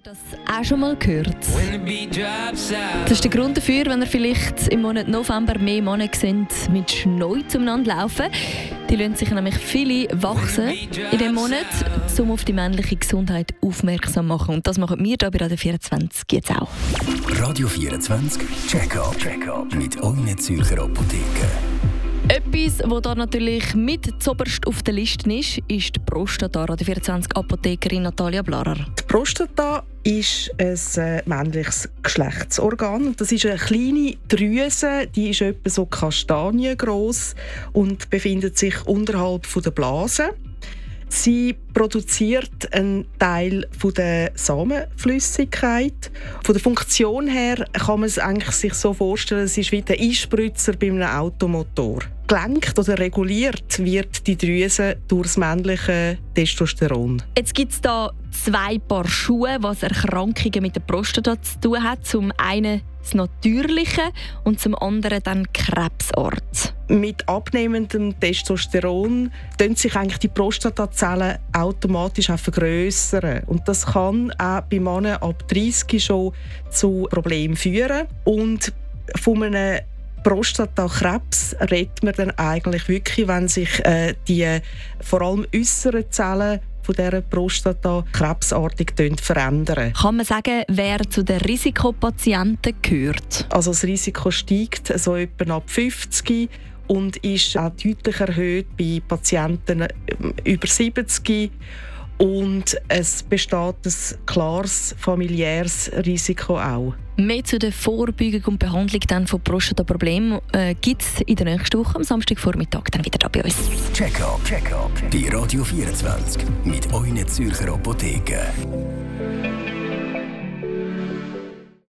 das auch schon mal gehört? Das ist der Grund dafür, wenn ihr vielleicht im Monat November mehr Männer sind, mit Schnee zueinander laufen. Die lassen sich nämlich viele wachsen in diesem Monat, um auf die männliche Gesundheit aufmerksam zu machen. Und das machen wir hier bei Radio 24 jetzt auch. Radio 24 Check-up mit euren Zürcher Apotheken. Etwas, das da natürlich mit zuoberst auf der Liste ist die Prostata. Radio 24 Apothekerin Natalia Blarer. Die Prostata ist ein männliches Geschlechtsorgan. Das ist eine kleine Drüse, die ist etwa so kastaniengross und befindet sich unterhalb der Blase. Sie produziert einen Teil der Samenflüssigkeit. Von der Funktion her kann man es eigentlich sich so vorstellen, es ist wie der Einspritzer bei einem Automotor. Gelenkt oder reguliert wird die Drüse durch das männliche Testosteron. Jetzt gibt es da zwei Paar Schuhe, was Erkrankungen mit der Prostata zu tun hat. Zum einen das Natürliche und zum anderen dann Krebsart. Mit abnehmendem Testosteron vergrössern sich eigentlich die Prostatazellen automatisch auch vergrössern. Und das kann auch bei Männern ab 30 schon zu Problemen führen. Und von einem Prostatakrebs redet man dann eigentlich wirklich, wenn sich die vor allem äußeren Zellen von dieser Prostata krebsartig verändern. Kann man sagen, wer zu den Risikopatienten gehört? Also das Risiko steigt so etwa ab 50 und ist auch deutlich erhöht bei Patienten über 70. Und es besteht ein klares familiäres Risiko auch. Mehr zu der Vorbeugung und Behandlung dann von Prostataproblemen gibt es in der nächsten Woche am Samstagvormittag dann wieder da bei uns. Check-up bei Radio 24 mit euren Zürcher Apotheken.